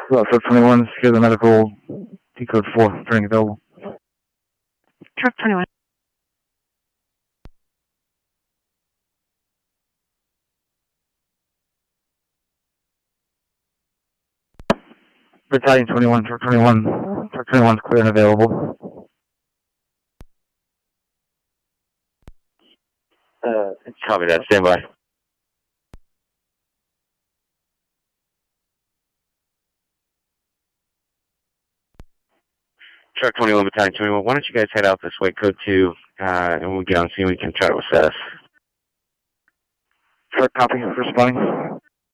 Well, so 21, secure the medical decode 4, turning available. Truck 21. Battalion 21, truck 21. Truck 21 is clear and available. Copy that, stand by. Truck 21, Battalion 21, why don't you guys head out this way, code 2, and we'll get on scene, we can try to assess. Truck copy, responding.